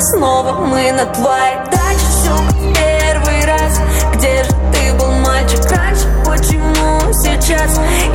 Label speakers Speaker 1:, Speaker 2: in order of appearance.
Speaker 1: снова мы на твоей даче. Все как в первый раз. Где же ты был, мальчик, раньше? Почему сейчас